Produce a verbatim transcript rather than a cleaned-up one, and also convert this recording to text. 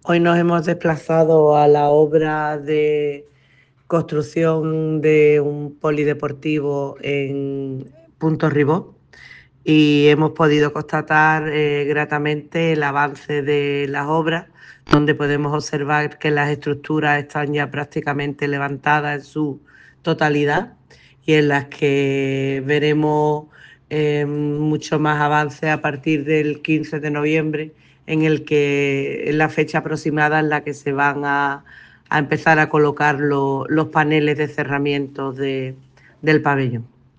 Hoy nos hemos desplazado a la obra de construcción de un polideportivo en Punto Ribó y hemos podido constatar eh, gratamente el avance de las obras, donde podemos observar que las estructuras están ya prácticamente levantadas en su totalidad y en las que veremos eh, mucho más avance a partir del quince de noviembre, en el que es la fecha aproximada en la que se van a, a empezar a colocar lo, los paneles de cerramiento de, del pabellón.